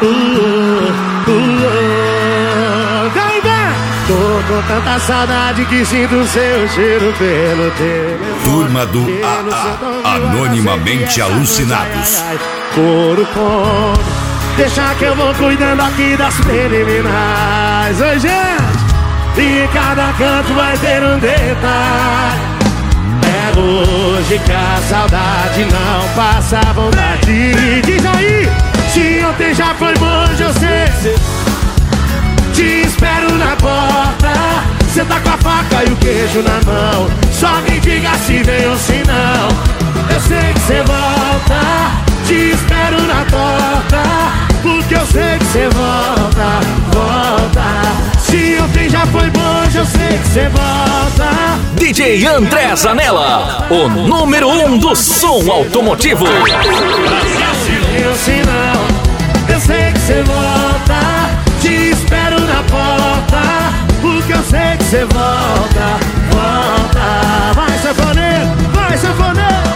Tô com tanta saudade que sinto seu cheiro pelo telefone. Turma do AA, anonimamente alucinados. Couro com, deixa que eu vou cuidando aqui das preliminares. Oi, gente, e em cada canto vai ter um detalhe. É hoje que a saudade não passa a vontade. Diz aí, se ontem já foi bom, hoje eu sei. Te espero na porta, cê tá com a faca e o queijo na mão. Só me diga se vem ou se não. Eu sei que cê volta, te espero na porta, porque eu sei que cê volta, volta. Se ontem já foi bom, hoje eu sei que cê volta. DJ André Zanella, o número 1 do som automotivo. Se vem ou se não, eu sei que cê volta. Te espero na porta, porque eu sei que cê volta, volta. Vai, sanfoneiro, vai, sanfoneiro.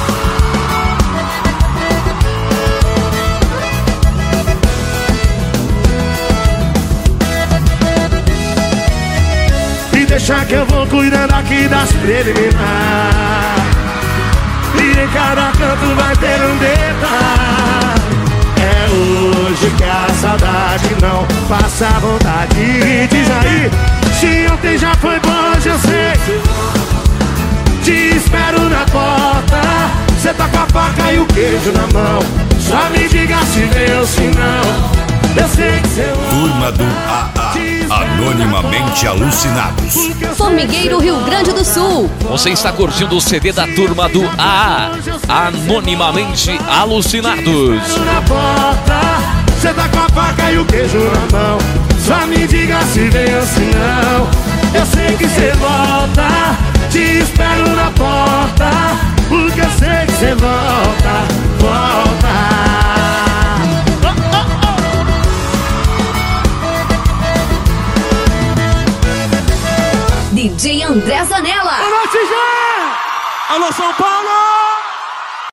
E deixa que eu vou cuidando aqui das preliminares. E em cada canto vai ter um detalhe. É hoje que a saudade não passa a vontade. Diz aí, se ontem já foi bom, hoje eu sei. Te espero na porta, cê tá com a faca e o queijo na mão. Só me diga se vem ou se não. Eu sei que cê volta. Turma do AA, anonimamente alucinados. Formigueiro, Rio Grande do Sul. Você está curtindo o CD da Turma do AA, anonimamente alucinados. Na porta, cê tá com a faca e o queijo na mão. Só me diga se vem ou se não. Eu sei que cê volta, te espero na porta, porque eu sei que cê volta, volta. DJ André Zanella. Boa noite, gente! Alô, São Paulo!